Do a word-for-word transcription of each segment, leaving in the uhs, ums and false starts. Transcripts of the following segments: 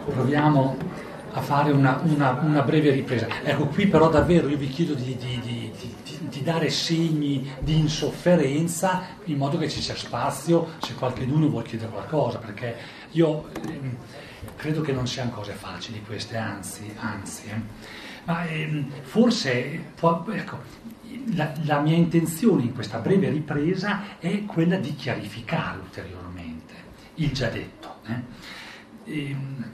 proviamo a fare una, una, una breve ripresa. Ecco, qui però davvero io vi chiedo di, di, di, di, di dare segni di insofferenza in modo che ci sia spazio se qualcuno vuol chiedere qualcosa, perché io ehm, credo che non siano cose facili queste, anzi, anzi eh. ma ehm, forse può, ecco, la, la mia intenzione in questa breve ripresa è quella di chiarificare ulteriormente il già detto. Eh. Ehm,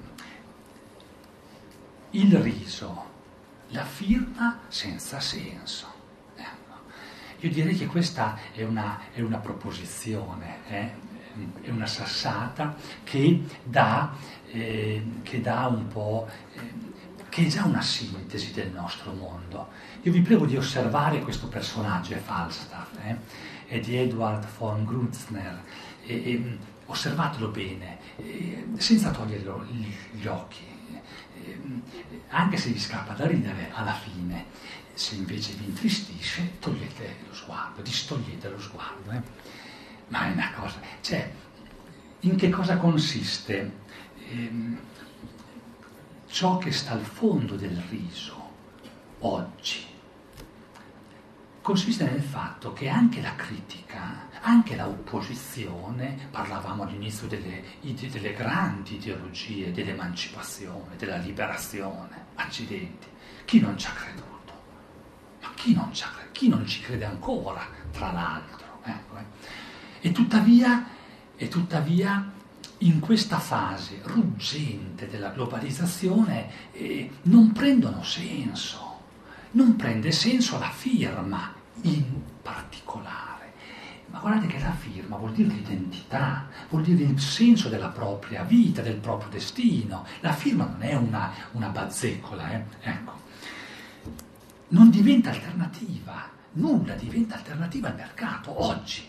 il riso, la firma senza senso. Ecco. Io direi che questa è una, è una proposizione, eh? È una sassata che dà, eh, che dà un po', eh, che è già una sintesi del nostro mondo. Io vi prego di osservare questo personaggio, è Falstaff, eh? È di Edward von Grützner, e, e, osservatelo bene, e, senza togliere gli, gli occhi. Anche se vi scappa da ridere, alla fine, se invece vi intristisce, togliete lo sguardo, distogliete lo sguardo. Eh? Ma è una cosa, cioè, in che cosa consiste ehm, ciò che sta al fondo del riso oggi? Consiste nel fatto che anche la critica, anche l'opposizione, parlavamo all'inizio delle, delle grandi ideologie, dell'emancipazione, della liberazione, accidenti, chi non ci ha creduto? Ma chi non ci, ha, chi non ci crede ancora, tra l'altro? Ecco, eh. E tuttavia, e tuttavia, in questa fase ruggente della globalizzazione eh, non prendono senso. Non prende senso la firma in particolare, ma guardate che la firma vuol dire l'identità, vuol dire il senso della propria vita, del proprio destino. La firma non è una, una bazzecola, eh? Ecco. Non diventa alternativa, nulla diventa alternativa al mercato oggi.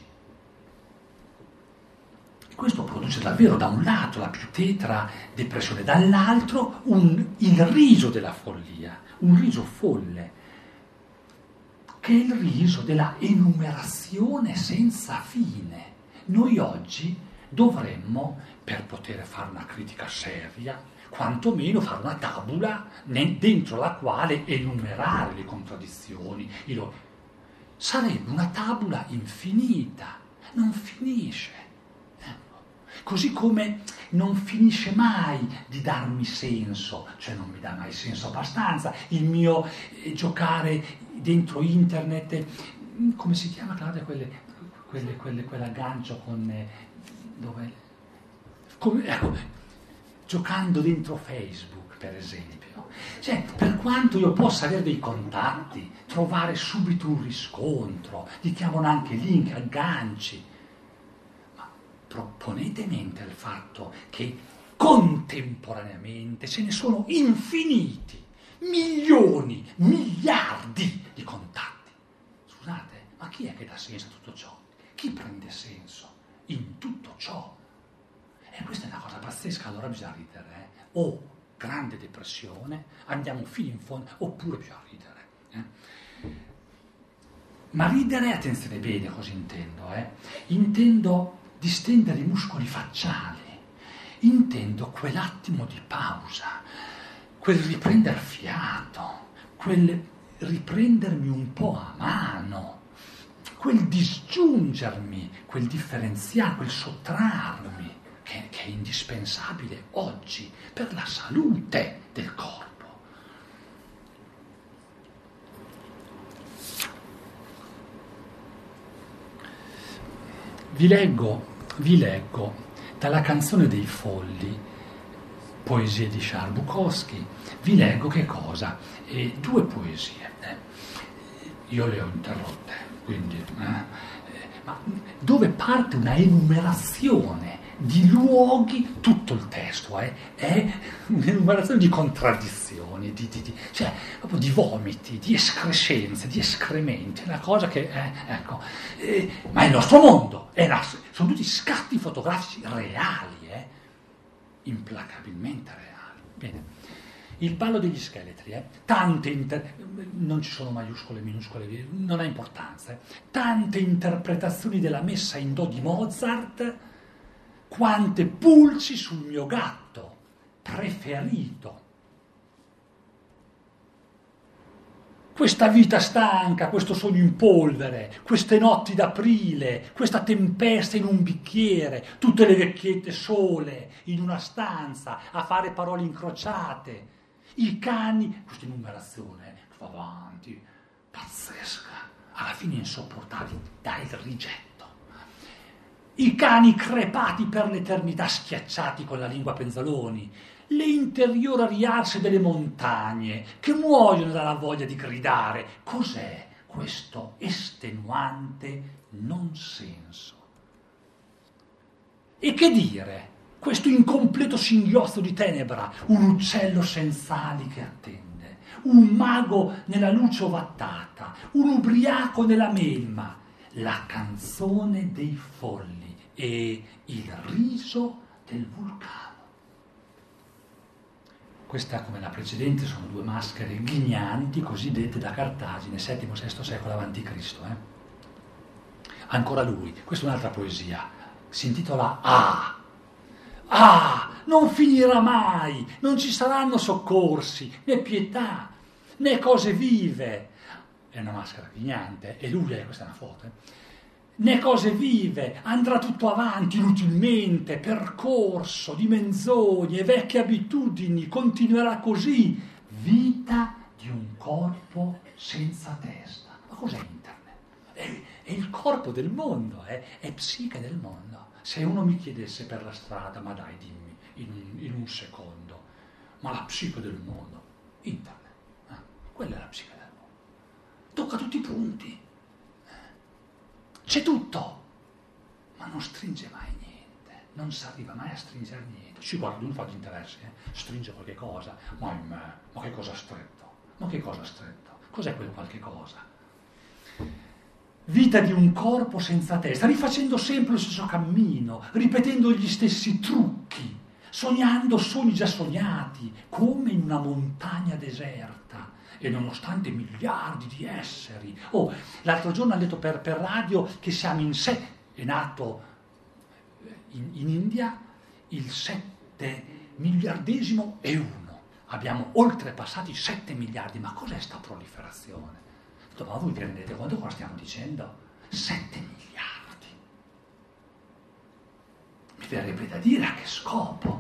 Questo produce davvero da un lato la più tetra depressione, dall'altro un, il riso della follia, un riso folle, che è il riso della enumerazione senza fine. Noi oggi dovremmo, per poter fare una critica seria, quantomeno fare una tabula dentro la quale enumerare le contraddizioni. Sarebbe una tabula infinita, non finisce. Così come non finisce mai di darmi senso, cioè non mi dà mai senso abbastanza, il mio eh, giocare dentro internet, eh, come si chiama, Claudia, quelle, quelle, quelle, quell'aggancio con, eh, dove, come, ecco, giocando dentro Facebook, per esempio. Cioè, per quanto io possa avere dei contatti, trovare subito un riscontro, ti chiamano anche link, agganci, ponete in mente il fatto che contemporaneamente ce ne sono infiniti, milioni, miliardi di contatti. Scusate, ma chi è che dà senso a tutto ciò? Chi prende senso in tutto ciò? E questa è una cosa pazzesca, allora bisogna ridere. Eh? O grande depressione, andiamo fino in fondo, oppure bisogna ridere. Eh? Ma ridere, attenzione bene cosa intendo, eh? Intendo distendere i muscoli facciali, intendo quell'attimo di pausa, quel riprendere fiato, quel riprendermi un po' a mano, quel disgiungermi, quel differenziare, quel sottrarmi, che, che è indispensabile oggi per la salute del corpo. Vi leggo, vi leggo dalla Canzone dei Folli, poesie di Charles Bukowski, vi leggo che cosa? Eh, due poesie. Eh. Io le ho interrotte, quindi, eh, ma dove parte una enumerazione di luoghi, tutto il testo eh, è un'enumerazione di contraddizioni, di, di, di, cioè proprio di vomiti, di escrescenze, di escrementi, una cosa che è, ecco, eh, ma è il nostro mondo, è la, sono tutti scatti fotografici reali, eh, implacabilmente reali. Bene. Il ballo degli scheletri, eh? Tante inter... non ci sono maiuscole, minuscole, non ha importanza, eh? Tante interpretazioni della messa in do di Mozart, quante pulci sul mio gatto, preferito. Questa vita stanca, questo sogno in polvere, queste notti d'aprile, questa tempesta in un bicchiere, tutte le vecchiette sole in una stanza a fare parole incrociate, i cani, questa enumerazione va avanti, pazzesca, alla fine insopportabile, dai il rigetto. I cani crepati per l'eternità, schiacciati con la lingua a penzoloni, le interiori riarse delle montagne che muoiono dalla voglia di gridare. Cos'è questo estenuante non senso? E che dire, questo incompleto singhiozzo di tenebra, un uccello senza ali che attende, un mago nella luce ovattata, un ubriaco nella melma, la canzone dei folli e il riso del vulcano. Questa, come la precedente, sono due maschere ghignanti cosiddette da Cartagine, settimo sesto secolo avanti Cristo. Eh? Ancora lui, questa è un'altra poesia, si intitola Ah! Ah! Non finirà mai, non ci saranno soccorsi, né pietà, né cose vive. È una maschera ghignante, e lui è, questa è una foto, eh? Né cose vive, andrà tutto avanti inutilmente, percorso di menzogne, vecchie abitudini, continuerà così, vita di un corpo senza testa. Ma cos'è internet? È, è il corpo del mondo, è, è psiche del mondo. Se uno mi chiedesse per la strada, ma dai dimmi, in un, in un secondo, ma la psiche del mondo, internet, eh? Quella è la psiche del mondo. Tocca tutti i punti. C'è tutto, ma non stringe mai niente, non si arriva mai a stringere niente. Ci guarda, non fa di interesse, eh? Stringe qualche cosa, ma in me, ma che cosa stretto, ma che cosa stretto, cos'è quel qualche cosa? Vita di un corpo senza testa, rifacendo sempre lo stesso cammino, ripetendo gli stessi trucchi, sognando sogni già sognati, come in una montagna deserta. E nonostante miliardi di esseri. Oh, l'altro giorno hanno detto per, per radio che siamo in sé, è nato in, in India il sette miliardesimo e uno. Abbiamo oltrepassato i sette miliardi, ma cos'è sta proliferazione? Detto, ma voi vi rendete conto cosa stiamo dicendo? sette miliardi. Mi verrebbe da dire a che scopo?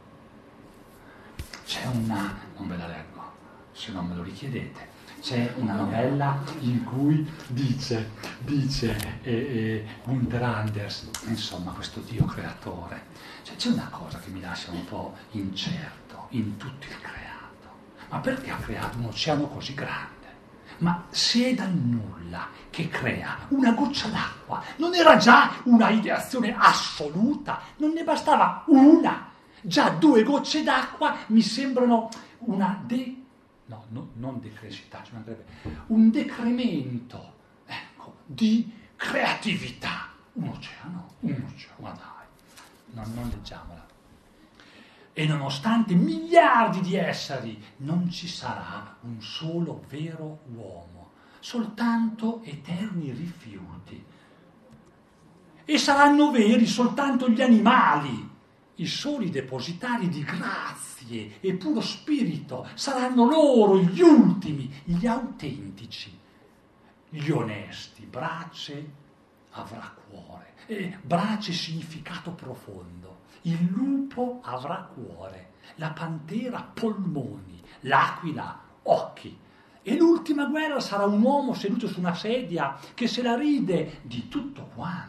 C'è una, non ve la leggo, se non me lo richiedete, c'è una novella in cui dice, dice eh, eh, Gunther Anders, insomma questo Dio creatore, cioè, c'è una cosa che mi lascia un po' incerto in tutto il creato, ma perché ha creato un oceano così grande? Ma se è dal nulla che crea una goccia d'acqua, non era già una ideazione assoluta, non ne bastava una, già due gocce d'acqua mi sembrano una de No, no, non decrescita, ci mancherebbe un decremento, ecco, di creatività. Un oceano, un oceano, ma dai, no, non leggiamola. E nonostante miliardi di esseri, non ci sarà un solo vero uomo, soltanto eterni rifiuti. E saranno veri soltanto gli animali, i soli depositari di grazie e puro spirito, saranno loro gli ultimi, gli autentici, gli onesti. Brace avrà cuore, e brace significato profondo, il lupo avrà cuore, la pantera polmoni, l'aquila occhi, e l'ultima guerra sarà un uomo seduto su una sedia che se la ride di tutto quanto.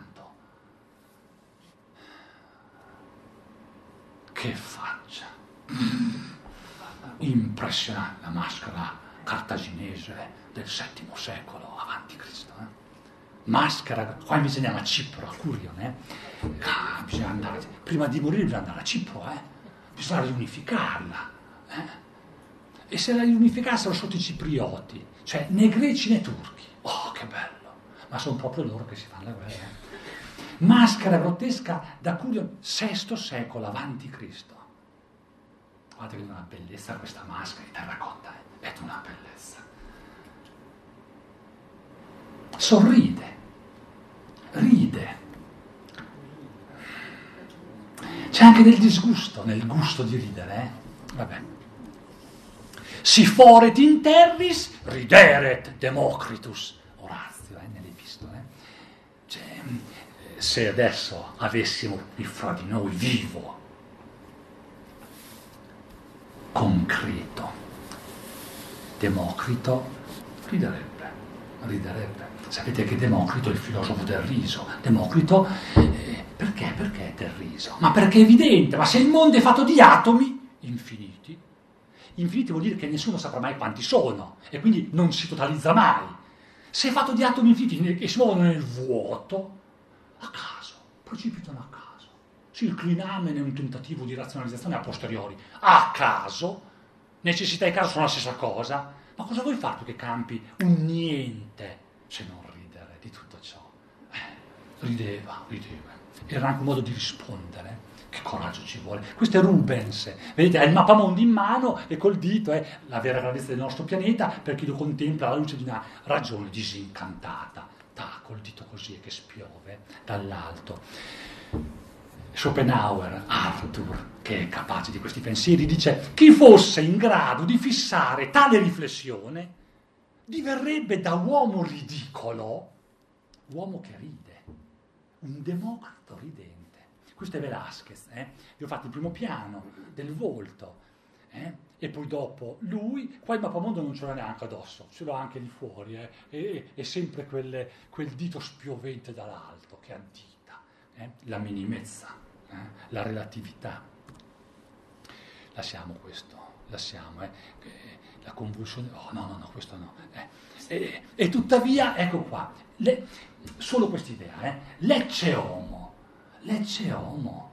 Che faccia! Impressionante la maschera cartaginese del settimo secolo avanti Cristo. Eh? Maschera, qua invece andiamo a Cipro, a Curion. Eh? Ah, bisogna andare, prima di morire bisogna andare a Cipro, eh? Bisogna riunificarla. Eh? E se la riunificassero sotto i ciprioti, cioè né greci né turchi. Oh, che bello! Ma sono proprio loro che si fanno la guerra. Eh? Maschera grottesca da Curion, sesto secolo avanti Cristo. Guardate che è una bellezza questa maschera di terracotta, eh? È una bellezza. Sorride, ride. C'è anche del disgusto nel gusto di ridere, eh? Vabbè. Si foret in terris, rideret Democritus. Orazio, eh, nelle epistole. Cioè, se adesso avessimo qui fra di noi vivo, concreto, Democrito, riderebbe, riderebbe. Sapete che Democrito è il filosofo del riso. Democrito, eh, perché? Perché è del riso? Ma perché è evidente, ma se il mondo è fatto di atomi infiniti, infiniti vuol dire che nessuno saprà mai quanti sono, e quindi non si totalizza mai. Se è fatto di atomi infiniti che si muovono nel vuoto, a caso, precipitano a caso. Sì, il clinamen è un tentativo di razionalizzazione a posteriori, a caso, necessità e caso sono la stessa cosa, ma cosa vuoi fare tu che campi un niente se non ridere di tutto ciò? Eh, rideva, rideva. Era anche un modo di rispondere. Che coraggio ci vuole. Questo è Rubens, vedete, ha il mappamondo in mano e col dito è la vera grandezza del nostro pianeta per chi lo contempla alla luce di una ragione disincantata. Ta, col dito così e che spiove dall'alto. Schopenhauer, Arthur, che è capace di questi pensieri, dice: chi fosse in grado di fissare tale riflessione diverrebbe da uomo ridicolo uomo che ride, un Democrito ridente. Questo è Velázquez, eh? Vi ho fatto il primo piano del volto, eh? E poi dopo lui, qua il mappamondo non ce l'ha neanche addosso, ce l'ho anche di fuori, eh? e, è sempre quelle, quel dito spiovente dall'alto che addita, eh? La minimezza, eh? La relatività. Lasciamo questo, lasciamo, eh? La convulsione, oh no, no, no, questo no. Eh? E, e tuttavia, ecco qua, le, solo quest'idea, eh? Lecce homo. Lecce homo,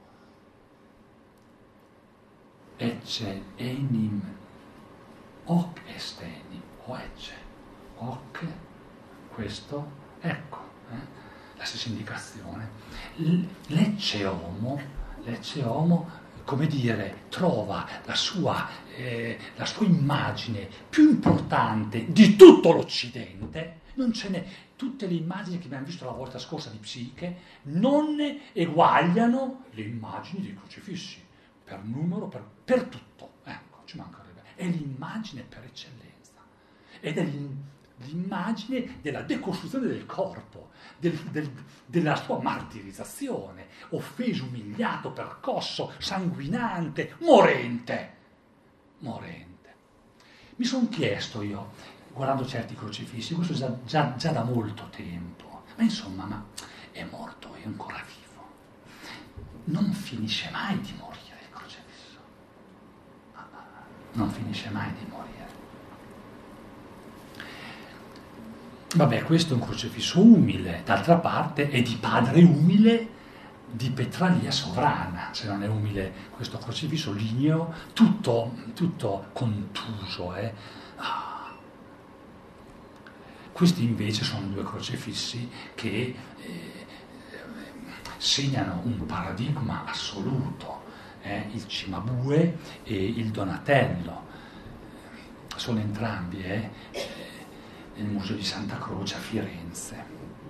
ecce enim, hoc est enim, o ecce, hoc, questo, ecco, eh? La stessa indicazione. Lecce homo, lecce homo, come dire, trova la sua, eh, la sua immagine più importante di tutto l'Occidente, non ce n'è. Tutte le immagini che abbiamo visto la volta scorsa di Psiche non eguagliano le immagini dei crocifissi, per numero, per, per tutto. Ecco, ci mancherebbe. È l'immagine per eccellenza. Ed è l'immagine della decostruzione del corpo, del, del, della sua martirizzazione, offeso, umiliato, percosso, sanguinante, morente. Morente. Mi sono chiesto io, guardando certi crocifissi, questo già, già, già da molto tempo, ma insomma, ma è morto, è ancora vivo, non finisce mai di morire il crocifisso, non finisce mai di morire. Vabbè, questo è un crocifisso umile, d'altra parte è di padre umile, di Petralia sovrana, se non è umile questo crocifisso ligneo, tutto, tutto contuso, eh. Ah. Questi invece sono due crocifissi che eh, segnano un paradigma assoluto, eh, il Cimabue e il Donatello. Sono entrambi eh, nel Museo di Santa Croce a Firenze.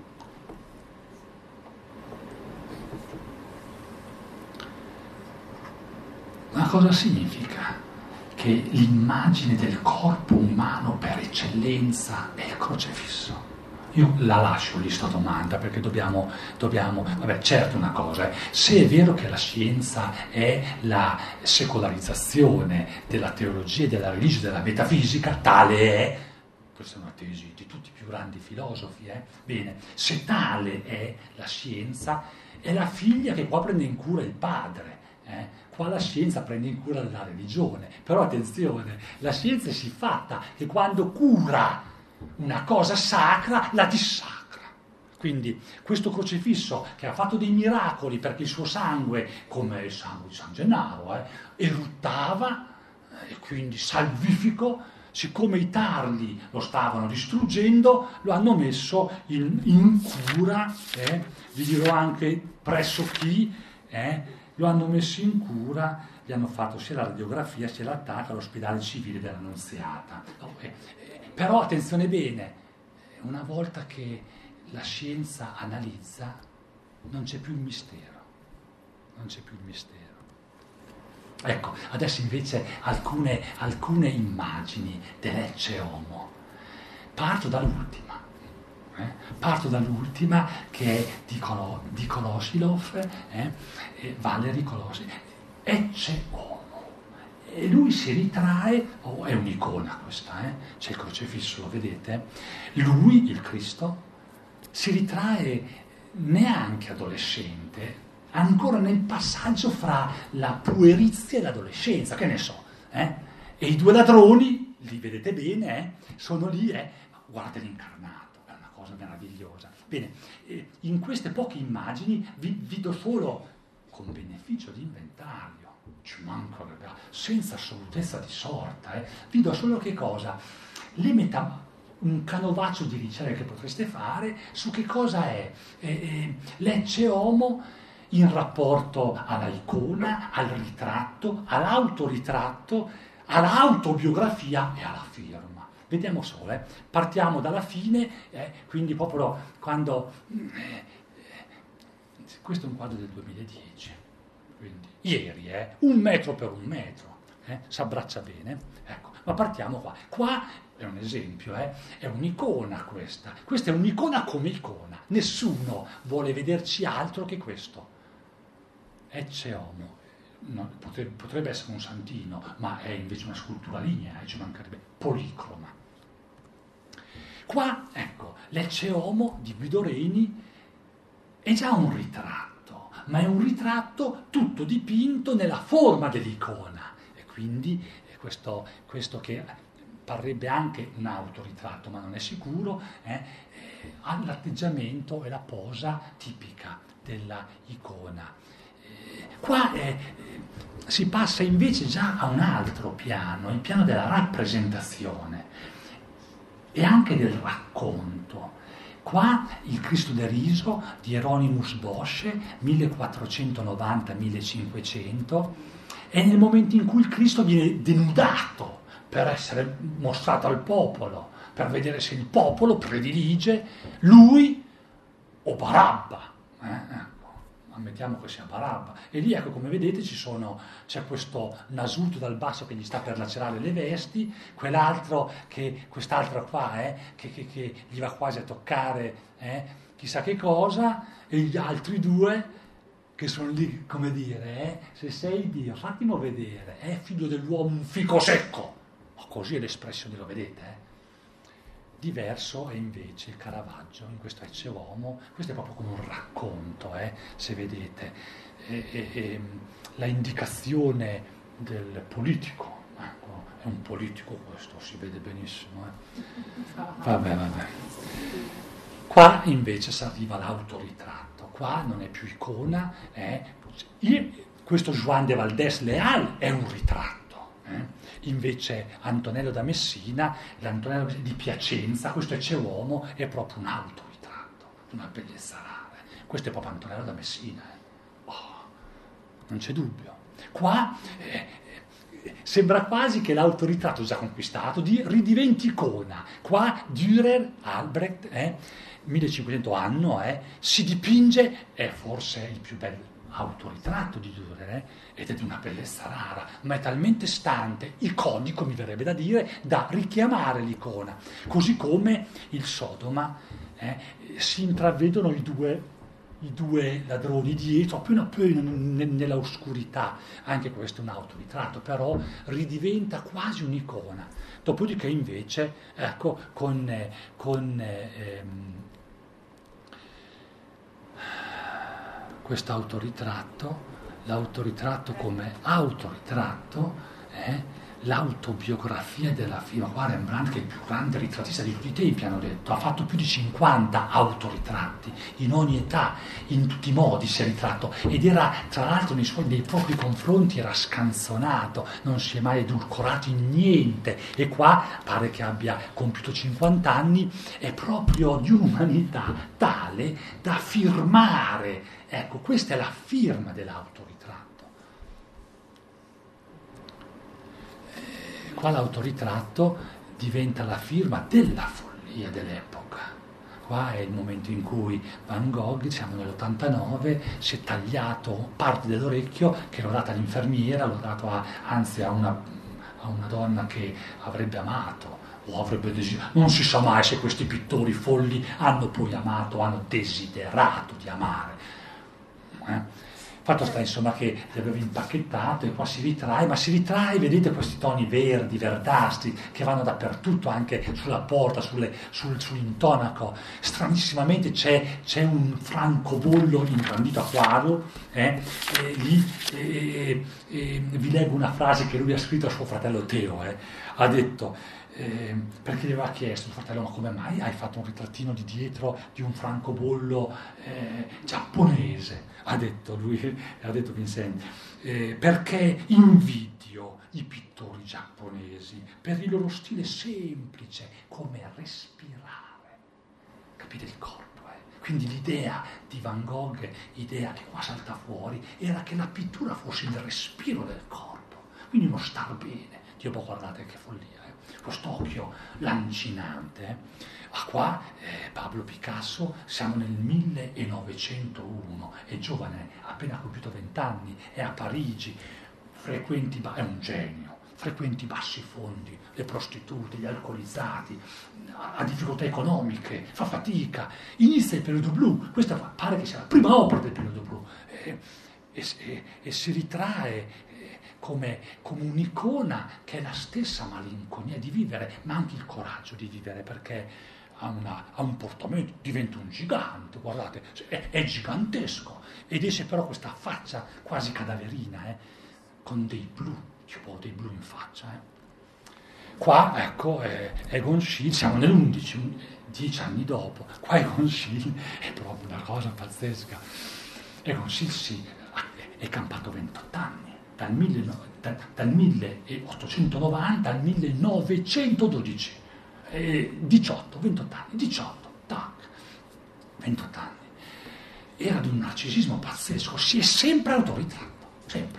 Ma cosa significa? Che l'immagine del corpo umano per eccellenza è il crocifisso. Io la lascio lì sta domanda perché dobbiamo, dobbiamo, vabbè certo una cosa, eh, se è vero che la scienza è la secolarizzazione della teologia, della religione, della metafisica, tale è, questa è una tesi di tutti i più grandi filosofi, eh? Bene, se tale è la scienza, è la figlia che qua prende in cura il padre, eh? Qua la scienza prende in cura la religione, però attenzione, la scienza è siffatta che quando cura una cosa sacra la dissacra. Quindi questo crocifisso che ha fatto dei miracoli perché il suo sangue, come il sangue di San Gennaro, eh, eruttava e quindi salvifico, siccome i tarli lo stavano distruggendo, lo hanno messo in, in cura, eh, vi dirò anche presso chi, eh, lo hanno messo in cura, gli hanno fatto sia la radiografia sia l'attacco all'ospedale civile dell'Annunziata. No, eh, eh, però attenzione bene, una volta che la scienza analizza non c'è più il mistero, non c'è più il mistero. Ecco, adesso invece alcune, alcune immagini dell'Ecce Homo. Parto dall'ultima. Eh? Parto dall'ultima che è di, Colo, di Kolosilov, eh? eh, Valery Kolosilov, Ecce Homo. E lui si ritrae, oh, è un'icona questa, eh? C'è il crocifisso, lo vedete? Lui, il Cristo, si ritrae neanche adolescente, ancora nel passaggio fra la puerizia e l'adolescenza, che ne so, eh? E i due ladroni, li vedete bene, eh? Sono lì, eh? Guardate l'incarnato, è una cosa meravigliosa. Bene, eh, in queste poche immagini vi, vi do solo, con beneficio di inventario, ci mancherebbe, senza assolutezza di sorta, eh? Vi do solo che cosa? Le metà, un canovaccio di ricerche che potreste fare su che cosa è eh, eh, l'Ecce Homo in rapporto alla icona, al ritratto, all'autoritratto, all'autobiografia e alla firma. Vediamo solo, eh. Partiamo dalla fine, eh, quindi proprio quando... Eh, questo è un quadro del duemiladieci, quindi ieri, eh, un metro per un metro, eh, si abbraccia bene. Ecco, ma partiamo qua. Qua è un esempio, eh, è un'icona questa. Questa è un'icona come icona. Nessuno vuole vederci altro che questo. Ecce Homo. No, potrebbe, potrebbe essere un santino, ma è invece una scultura lignea, eh, ci mancherebbe, policroma. Qua, ecco, l'Ecce Homo di Guido Reni è già un ritratto, ma è un ritratto tutto dipinto nella forma dell'icona. E quindi questo, questo che parrebbe anche un autoritratto, ma non è sicuro, eh, eh, ha l'atteggiamento e la posa tipica della icona. Eh, qua eh, si passa invece già a un altro piano, il piano della rappresentazione e anche del racconto. Qua il Cristo deriso di Hieronymus Bosch, millequattrocentonovanta millecinquecento, è nel momento in cui il Cristo viene denudato per essere mostrato al popolo, per vedere se il popolo predilige lui o Barabba. Eh? Ecco, ammettiamo che sia Barabba. E lì, ecco, come vedete, ci sono, c'è questo nasuto dal basso che gli sta per lacerare le vesti, quell'altro, che, quest'altro qua, eh, che, che, che gli va quasi a toccare eh, chissà che cosa, e gli altri due che sono lì, come dire, eh, se sei Dio, fattimo vedere, è eh, figlio dell'uomo un fico secco. Ma così è l'espressione, lo vedete, eh? Diverso è invece il Caravaggio, in questo Ecce Homo, questo è proprio come un racconto, eh, se vedete, e, e, e, la indicazione del politico, ecco, è un politico questo, si vede benissimo. Eh. Vabbè, vabbè. Qua invece si arriva all'autoritratto, qua non è più icona, eh. Io, questo Juan de Valdés Leal è un ritratto. Eh? Invece Antonello da Messina, l'Antonello di Piacenza, questo Ecce Homo è proprio un autoritratto, una bellezza rara. Questo è proprio Antonello da Messina, eh? Oh, non c'è dubbio. Qua eh, sembra quasi che l'autoritratto già conquistato di, ridiventi icona. Qua Dürer, Albrecht, eh, millecinquecento anno, eh, si dipinge, è forse il più bello autoritratto di Dürer, eh, ed è di una bellezza rara, ma è talmente stante, iconico mi verrebbe da dire, da richiamare l'icona, così come il Sodoma, eh, si intravedono i due, i due ladroni dietro, appena appena nella oscurità, anche questo è un autoritratto, però ridiventa quasi un'icona, dopodiché invece, ecco, con, eh, con eh, ehm, questo autoritratto, l'autoritratto come autoritratto, eh, l'autobiografia della firma. Qua Rembrandt, che è il più grande ritrattista di tutti i tempi, hanno detto, ha fatto più di cinquanta autoritratti, in ogni età, in tutti i modi si è ritratto, ed era, tra l'altro, nei suoi, nei propri confronti era scanzonato, non si è mai edulcorato in niente, e qua pare che abbia compiuto cinquanta anni, è proprio di un'umanità tale da firmare. Ecco, questa è la firma dell'autoritratto. Qua l'autoritratto diventa la firma della follia dell'epoca. Qua è il momento in cui Van Gogh, siamo nell'ottantanove, si è tagliato parte dell'orecchio che l'ho data all'infermiera, l'ho dato a, anzi a una, a una donna che avrebbe amato o avrebbe desiderato. Non si sa mai se questi pittori folli hanno poi amato, hanno desiderato di amare. Eh? Fatto sta insomma che li avevo impacchettato e qua si ritrae, ma si ritrae, vedete questi toni verdi, verdastri, che vanno dappertutto, anche sulla porta, sulle, sul, sull'intonaco. Stranissimamente c'è, c'è un francobollo ingrandito a quadro, eh, e lì e, e, vi leggo una frase che lui ha scritto a suo fratello Teo, eh, ha detto... Eh, perché gli aveva chiesto il fratello: ma come mai hai fatto un ritrattino di dietro di un francobollo eh, giapponese? Ha detto lui, ha detto Vincent, eh, perché invidio i pittori giapponesi per il loro stile semplice, come respirare. Capite il corpo? Eh? Quindi l'idea di Van Gogh, idea che qua salta fuori, era che la pittura fosse il respiro del corpo, quindi uno star bene. Dio, boh, guardate che follia. Quest'occhio lancinante. Ah, qua eh, Pablo Picasso, siamo nel millenovecentouno, è giovane, ha appena compiuto vent'anni, è a Parigi, frequenti, è un genio, frequenti bassi fondi, le prostitute, gli alcolizzati, ha difficoltà economiche, fa fatica, inizia il periodo blu, questa pare che sia la prima opera del periodo blu, eh, e, e, e si ritrae Come, come un'icona che è la stessa malinconia di vivere, ma anche il coraggio di vivere, perché ha, una, ha un portamento, diventa un gigante, guardate, è, è gigantesco, ed esce però questa faccia quasi cadaverina, eh, con dei blu, tipo dei blu in faccia. Eh. Qua, ecco, è, Egon Schiele, siamo nell'undici, dieci anni dopo, qua Egon Schiele è proprio una cosa pazzesca. Egon Schiele sì, è campato ventotto anni. Dal, mille, dal, dal milleottocentonovanta al millenovecentododici, eh, diciotto, ventotto anni, diciotto, tac, ventotto anni. Era di un narcisismo pazzesco, si è sempre autoritratto, sempre.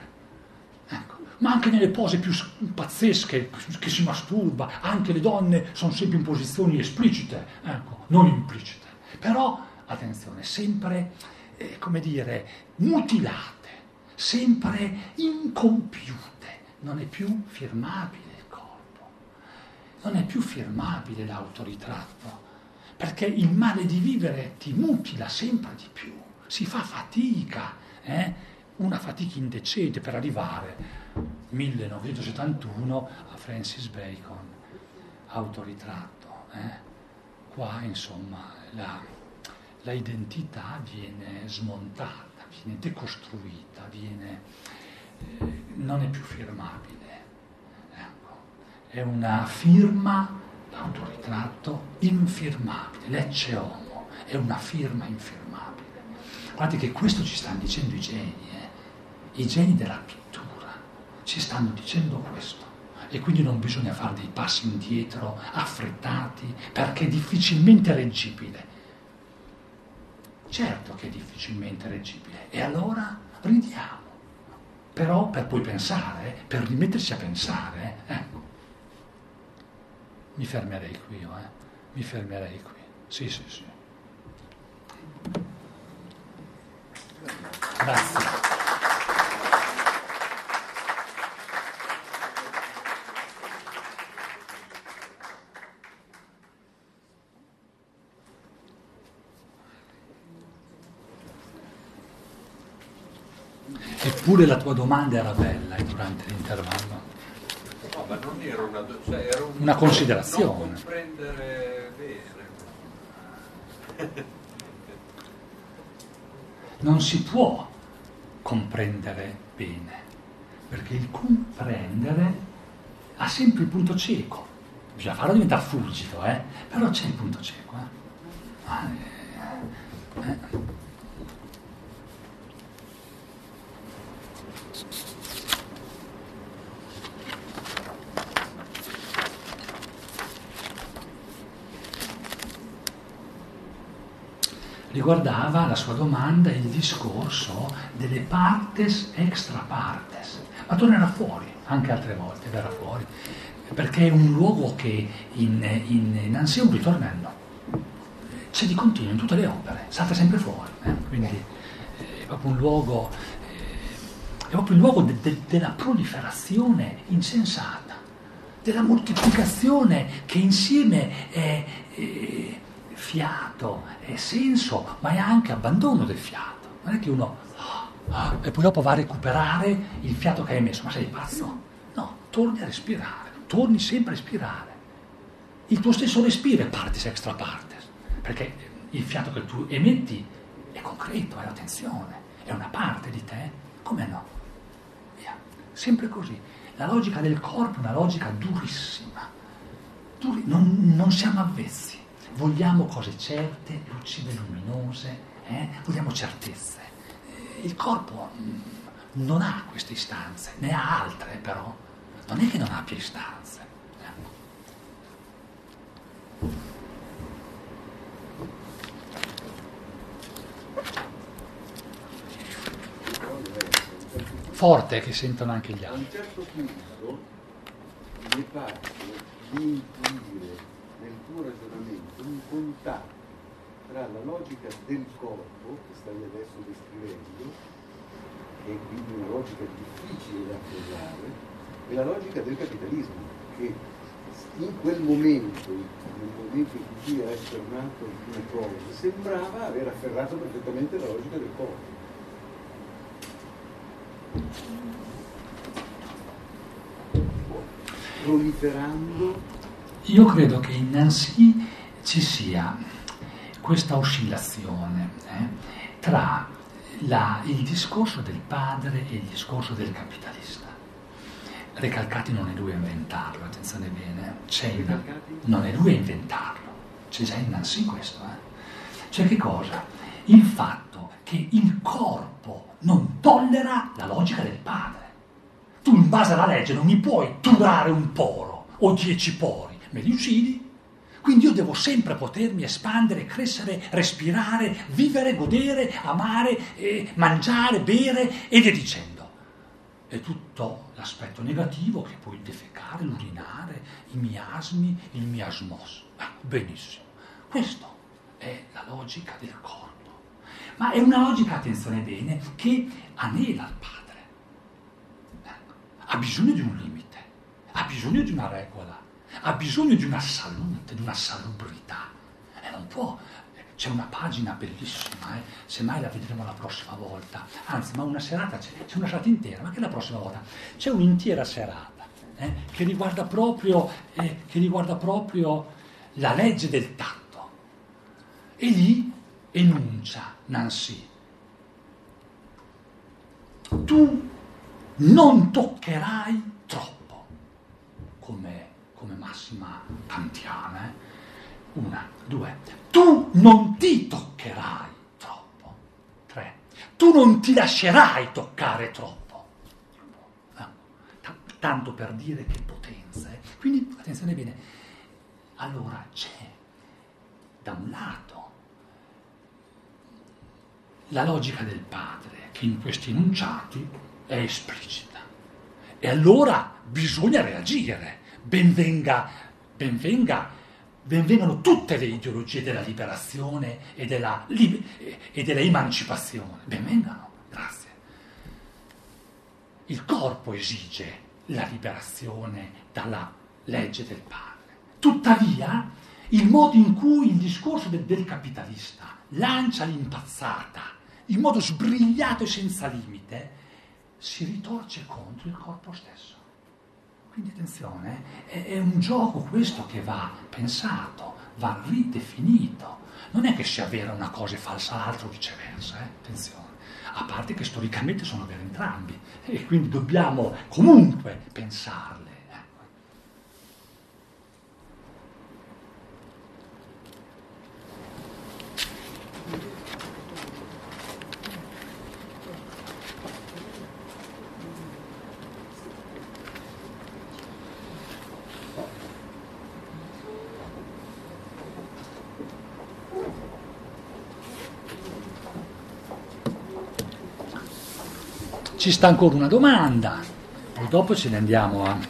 Ecco. Ma anche nelle pose più pazzesche, che si masturba, anche le donne sono sempre in posizioni esplicite, ecco, non implicite. Però, attenzione, sempre, eh, come dire, mutilate. Sempre incompiute, non è più firmabile il corpo, non è più firmabile l'autoritratto, perché il male di vivere ti mutila sempre di più, si fa fatica, eh? Una fatica indecente per arrivare, millenovecentosettantuno, a Francis Bacon, autoritratto. Eh? Qua insomma la, la identità viene smontata, viene decostruita, viene, eh, non è più firmabile. Ecco. È una firma, l'autoritratto, infirmabile, l'ecce homo, è una firma infirmabile. Guardate che questo ci stanno dicendo i geni, eh? I geni della pittura, ci stanno dicendo questo. E quindi non bisogna fare dei passi indietro, affrettati, perché è difficilmente leggibile. Certo che è difficilmente leggibile, e allora ridiamo, però per poi pensare, per rimettersi a pensare, ecco, mi fermerei qui, io, eh? mi fermerei qui, sì sì sì. Grazie. Eppure la tua domanda era bella durante l'intervallo. No, ma non era una, cioè era un, una considerazione. Non comprendere bene. Non si può comprendere bene, perché il comprendere ha sempre il punto cieco. Bisogna farlo diventare fulgido, eh? Però c'è il punto cieco. Eh? Ah, eh, eh. Riguardava la sua domanda il discorso delle partes extra partes, ma tornerà fuori anche altre volte, verrà fuori, perché è un luogo che in, in Nancy è un ritornello, c'è di continuo in tutte le opere, salta sempre fuori, eh? Quindi eh, è proprio un luogo, eh, è proprio il luogo de- de- della proliferazione insensata, della moltiplicazione che insieme è, è fiato, è senso, ma è anche abbandono del fiato. Non è che uno ah, e poi dopo va a recuperare il fiato che hai messo, ma sei pazzo? No, torni a respirare, torni sempre a respirare. Il tuo stesso respiro è partis extra partes, perché il fiato che tu emetti è concreto, è la tensione, è una parte di te, come no? Via, sempre così. La logica del corpo è una logica durissima, Duri, non, non siamo avvezzi, vogliamo cose certe, lucide, luminose, eh? Vogliamo certezze. Il corpo non ha queste istanze, ne ha altre però, non è che non abbia istanze. Forte che sentono anche gli altri. A un certo punto mi pare di intuire nel tuo ragionamento un contatto tra la logica del corpo, che stai adesso descrivendo, che è quindi una logica difficile da afferrare, e la logica del capitalismo, che in quel momento, nel momento in cui hai affermato alcune cose, sembrava aver afferrato perfettamente la logica del corpo. Proliferando. Io credo che in Nancy ci sia questa oscillazione eh, tra la, il discorso del padre e il discorso del capitalista. Recalcati non è lui a inventarlo, attenzione bene, c'è in, non è lui a inventarlo, c'è già in Nancy questo. Eh. Cioè che cosa? Il fatto che il corpo non tollera la logica del padre. Tu in base alla legge non mi puoi turare un poro o dieci pori, me li uccidi. Quindi io devo sempre potermi espandere, crescere, respirare, vivere, godere, amare, eh, mangiare, bere e via dicendo. È tutto l'aspetto negativo che puoi defecare, l'urinare, i miasmi, il miasmos. Ah, benissimo. Questa è la logica del corpo. Ma è una logica, attenzione bene, che anela al padre. Ha bisogno di un limite, ha bisogno di una regola, ha bisogno di una salute, di una salubrità. E non può. C'è una pagina bellissima, eh? Semmai la vedremo la prossima volta. Anzi, ma una serata, c'è, c'è una serata intera, ma che la prossima volta? C'è un'intera serata eh? che, riguarda proprio, eh, che riguarda proprio la legge del tatto. E lì enuncia Nancy. Tu non toccherai troppo, come, come massima kantiana. Eh? Una, due. Tu non ti toccherai troppo. Tre. Tu non ti lascerai toccare troppo. No. T- tanto per dire che potenza. Eh? Quindi, attenzione bene. Allora c'è, da un lato, la logica del padre, che in questi enunciati è esplicita. E allora bisogna reagire. Benvenga, benvenga, benvengano tutte le ideologie della liberazione e della, e della emancipazione. Benvengano, grazie. Il corpo esige la liberazione dalla legge del padre. Tuttavia, il modo in cui il discorso del, del capitalista lancia l'impazzata, in modo sbrigliato e senza limite, si ritorce contro il corpo stesso. Quindi attenzione, è, è un gioco questo che va pensato, va ridefinito. Non è che sia vera una cosa e falsa l'altra o viceversa, eh? Attenzione. A parte che storicamente sono veri entrambi e quindi dobbiamo comunque pensarle. Ci sta ancora una domanda, poi dopo ce ne andiamo a...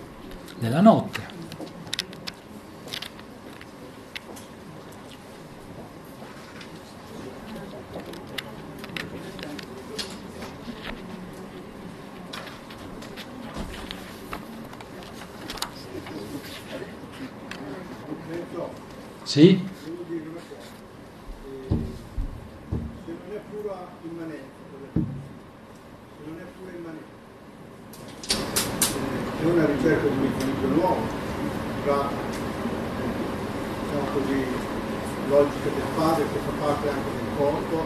nella notte. Sì? Devo dire una cosa, eh, se non è pura immanenza, se non è pura immanenza, eh, è una ricerca di un equilibrio nuovo, tra, diciamo così, logica del padre che fa parte anche del corpo,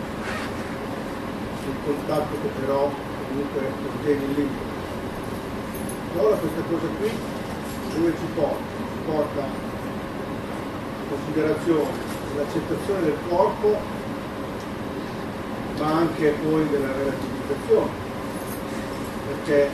il contatto che però comunque contiene il limite. Allora questa cosa qui dove ci porta? Ci porta a considerazione dell'accettazione del corpo, ma anche poi della relativizzazione, perché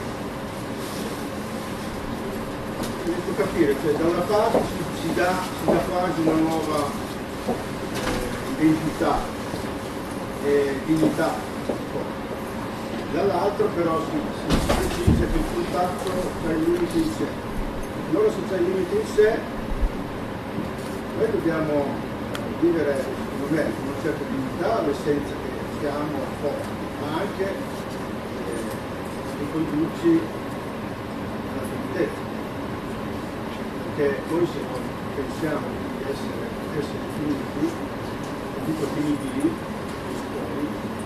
devo capire, cioè da una parte si, si, dà, si dà quasi una nuova eh, identità e dignità, dall'altro però si, si, si precisa che il contatto tra i limiti in sé. Allora se c'è il limite in sé, noi dobbiamo vivere, secondo me, con una certa dignità l'essenza che siamo forti, ma anche eh, ricondurci alla finitezza. Perché noi se non pensiamo di essere, essere finiti, dico finibili, poi,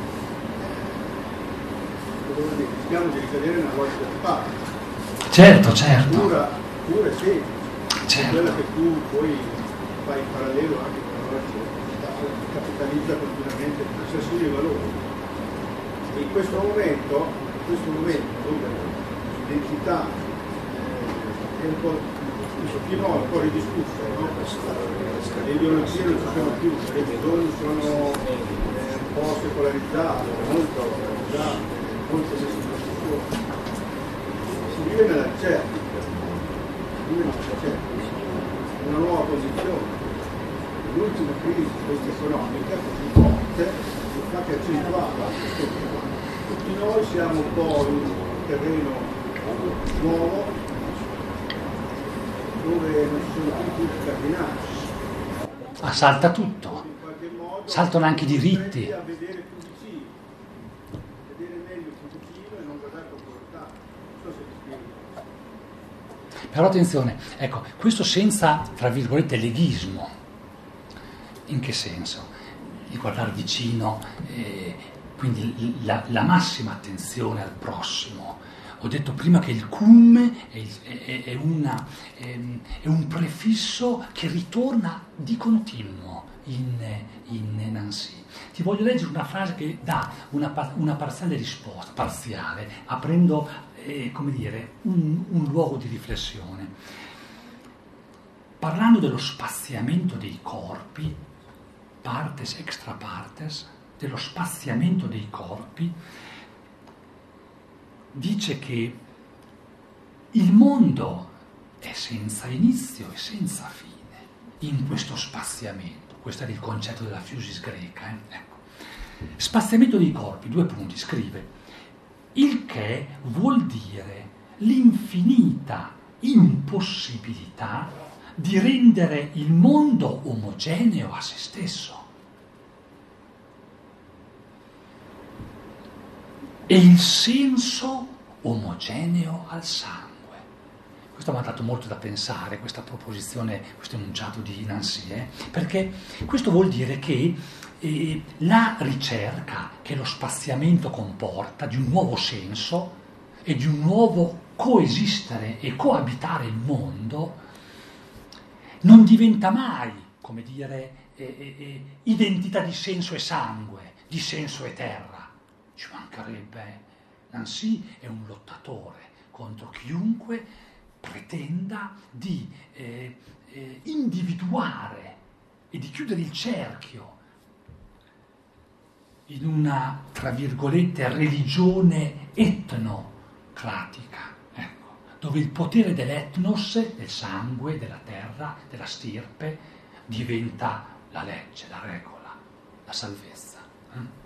eh, rischiamo di ricadere nella logica di parte. Certo, certo. Pura, pura sì, certo. Quella che tu poi fai in parallelo anche con la logica capitale, che capitalizza continuamente i suoi valori. E in questo momento, in questo momento dove l'identità eh, è un po', un pochino ancora ridiscussa, no? Le ideologie non ci sono più, le religioni sono eh, un po' secolarizzate, molto secolarizzate, molto messe. Si vive nella certezza, si vive nella certezza, una nuova posizione. L'ultima crisi, questa economica, così forte, infatti accentuava questo tema. Tutti noi siamo un po' in un terreno nuovo, dove non ci sono più tutti cardinali. Ah, salta tutto, In qualche modo, saltano anche i diritti. a vedere più vicino, vedere meglio più vicino e non guardare troppo lontano. Non so se mi spiego. Però attenzione, ecco, questo senza, tra virgolette, leghismo. In che senso? Il guardare vicino, eh, quindi la, la massima attenzione al prossimo. Ho detto prima che il cum è, è, è, una, è, è un prefisso che ritorna di continuo in, in Nancy. Ti voglio leggere una frase che dà una, una parziale risposta, parziale, aprendo eh, come dire, un, un luogo di riflessione. Parlando dello spaziamento dei corpi, partes extra partes, dello spaziamento dei corpi, dice che il mondo è senza inizio e senza fine in questo spaziamento. Questo è il concetto della physis greca. Eh? Ecco. Spaziamento dei corpi, due punti, scrive, il che vuol dire l'infinita impossibilità di rendere il mondo omogeneo a se stesso. E il senso omogeneo al sangue. Questo mi ha dato molto da pensare, questa proposizione, questo enunciato di Nancy, eh? Perché questo vuol dire che eh, la ricerca che lo spaziamento comporta di un nuovo senso e di un nuovo coesistere e coabitare il mondo non diventa mai, come dire, eh, eh, identità di senso e sangue, di senso e terra. Ci mancherebbe. Nancy è un lottatore contro chiunque pretenda di eh, eh, individuare e di chiudere il cerchio in una, tra virgolette, religione etnocratica, ecco, dove il potere dell'etnos, del sangue, della terra, della stirpe, diventa la legge, la regola, la salvezza. Eh?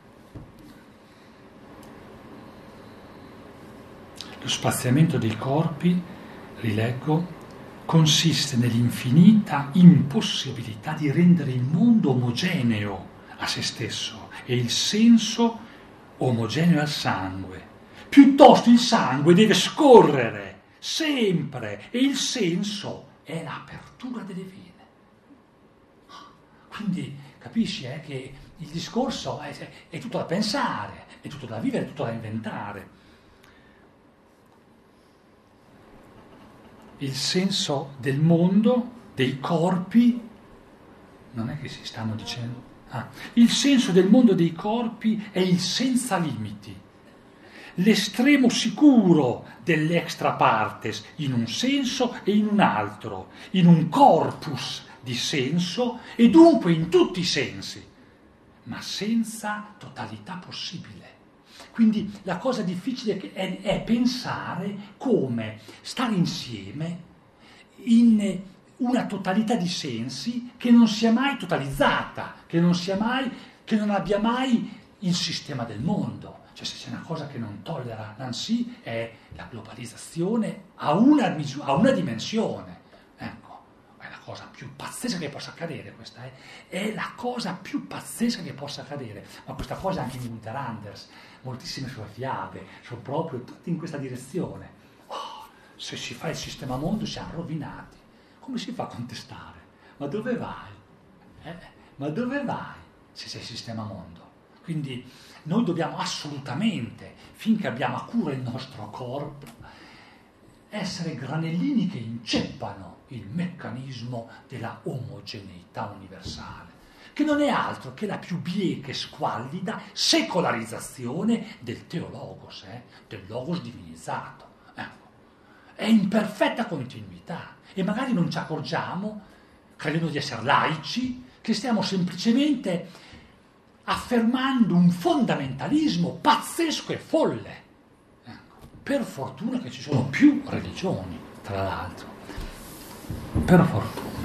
Lo spaziamento dei corpi, rileggo, consiste nell'infinita impossibilità di rendere il mondo omogeneo a se stesso e il senso omogeneo al sangue. Piuttosto il sangue deve scorrere sempre e il senso è l'apertura delle vene. Quindi capisci eh, che il discorso è, è tutto da pensare, è tutto da vivere, è tutto da inventare. Il senso del mondo, dei corpi, non è che si stanno dicendo... Ah, il senso del mondo dei corpi è il senza limiti, l'estremo sicuro dell'extra partes in un senso e in un altro, in un corpus di senso e dunque in tutti i sensi, ma senza totalità possibile. Quindi la cosa difficile è, è pensare come stare insieme in una totalità di sensi che non sia mai totalizzata, che non sia mai, che non abbia mai il sistema del mondo. Cioè se c'è una cosa che non tollera Nancy è la globalizzazione a una, misura, a una dimensione. Ecco, è la cosa più pazzesca che possa accadere questa, è, è la cosa più pazzesca che possa accadere. Ma questa cosa anche in Gunther Anders, moltissime sue fiabe, sono proprio tutte in questa direzione. Oh, se si fa il sistema mondo siamo rovinati. Come si fa a contestare? Ma dove vai? Eh? Ma dove vai se sei sistema mondo? Quindi noi dobbiamo assolutamente, finché abbiamo a cura il nostro corpo, essere granellini che inceppano il meccanismo della omogeneità universale, che non è altro che la più bieca e squallida secolarizzazione del teologos, eh? del logos divinizzato. Ecco. È in perfetta continuità. E magari non ci accorgiamo, credendo di essere laici, che stiamo semplicemente affermando un fondamentalismo pazzesco e folle. Ecco. Per fortuna che ci sono più religioni, tra l'altro. Per fortuna.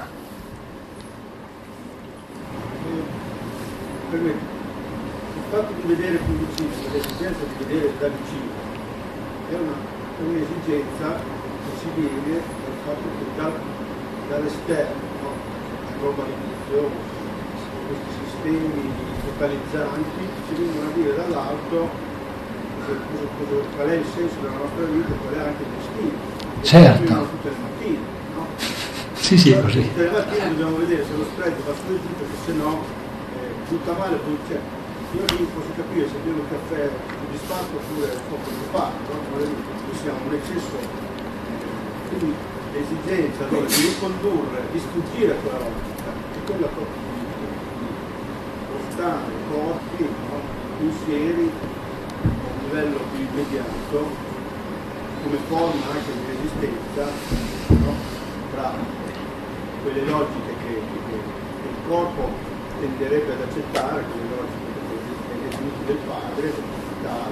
Per me, il fatto di vedere più vicino, l'esigenza di vedere da vicino, è una, è un'esigenza che ci viene fatto che da, dall'esterno, no? La globalizzazione, questi sistemi totalizzanti ci vengono a dire dall'alto qual è il senso della nostra vita, qual è anche il destino. Certo. Tutte le mattine, no? Sì, sì, è così. Tutte le mattine dobbiamo vedere se lo spread va su e giù, perché se no eh, tutta male poi c'è. Io lì posso capire se bevo un caffè soddisfatto oppure un po' preoccupato, no? Noi siamo un eccesso. Quindi l'esigenza allora di ricondurre, di sfuggire a quella logica, è quella proprio di portare corpi, no? pensieri a un livello più immediato, come forma anche di resistenza, no? tra quelle logiche che, che, che il corpo tenderebbe ad accettare, quelle logiche dei diritti del padre, del capitale.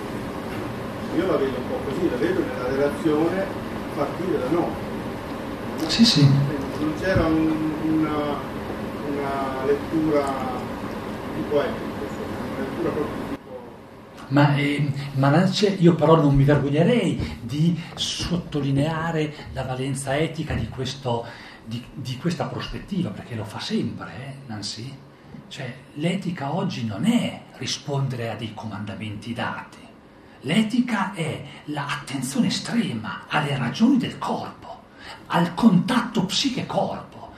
Io la vedo un po' così, la vedo nella relazione a partire da noi. Sì, sì. Non c'era un, una, una lettura tipo etica, una lettura proprio tipo... Ma, eh, ma io però non mi vergognerei di sottolineare la valenza etica di, questo, di, di questa prospettiva, perché lo fa sempre, eh, Nancy? Cioè, l'etica oggi non è rispondere a dei comandamenti dati. L'etica è l'attenzione estrema alle ragioni del corpo, al contatto psiche-corpo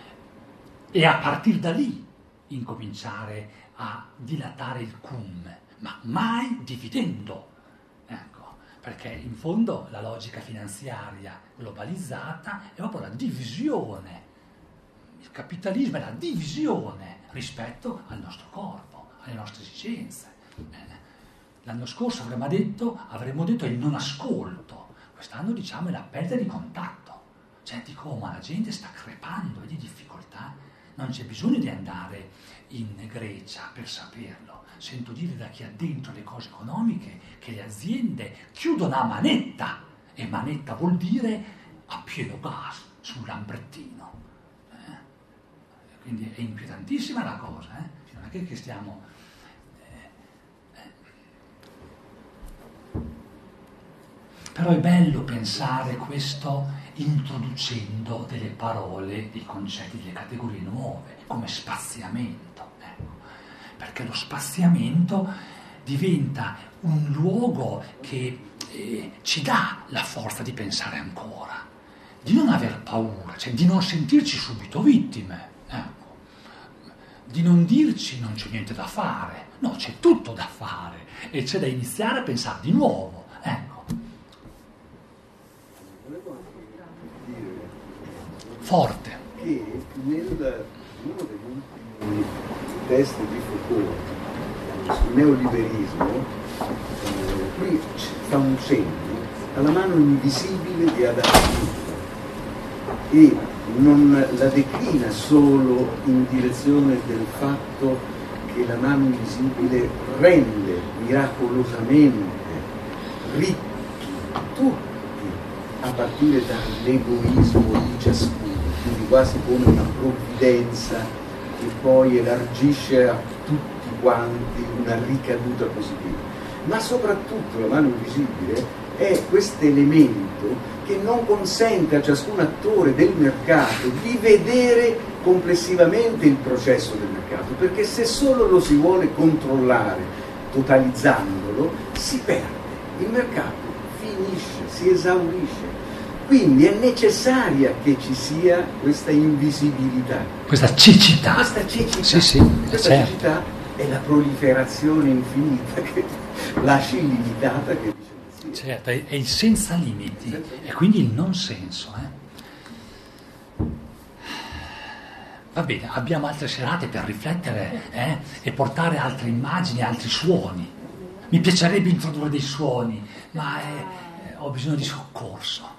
e a partire da lì incominciare a dilatare il cum, ma mai dividendo. Ecco, perché in fondo la logica finanziaria globalizzata è proprio la divisione. Il capitalismo è la divisione rispetto al nostro corpo, alle nostre esigenze. L'anno scorso avremmo detto, avremmo detto il non ascolto, quest'anno diciamo è la perdita di contatto. Cioè dico, oh, ma la gente sta crepando, è di difficoltà, non c'è bisogno di andare in Grecia per saperlo. Sento dire da chi ha dentro le cose economiche che le aziende chiudono a manetta, e manetta vuol dire a pieno gas sul lambrettino. Eh? Quindi è inquietantissima la cosa, eh? Non è che, che stiamo... Però è bello pensare questo introducendo delle parole, dei concetti, delle categorie nuove, come spaziamento. Ecco. Perché lo spaziamento diventa un luogo che eh, ci dà la forza di pensare ancora, di non aver paura, cioè di non sentirci subito vittime. Ecco. di non dirci non c'è niente da fare, no, c'è tutto da fare e c'è da iniziare a pensare di nuovo, ecco. Volevo dire Forte. che nel uno degli ultimi testi di Foucault sul neoliberismo, eh, qui fa un cenno alla mano invisibile di Adam Smith e non la declina solo in direzione del fatto che la mano invisibile rende miracolosamente ricchi tutti a partire dall'egoismo di ciascuno, quindi quasi come una provvidenza che poi elargisce a tutti quanti una ricaduta positiva. Ma soprattutto la mano invisibile è questo elemento che non consente a ciascun attore del mercato di vedere complessivamente il processo del mercato, perché se solo lo si vuole controllare totalizzandolo si perde, il mercato finisce, si esaurisce. Quindi è necessaria che ci sia questa invisibilità, Questa cecità. questa cecità. Sì, sì, questa certo. cecità è la proliferazione infinita, che, lascia illimitata che dice sì. Certo, è, è il senza limiti e quindi il non senso. Eh? Va bene, abbiamo altre serate per riflettere eh? e portare altre immagini, altri suoni. Mi piacerebbe introdurre dei suoni, ma eh, ho bisogno di soccorso.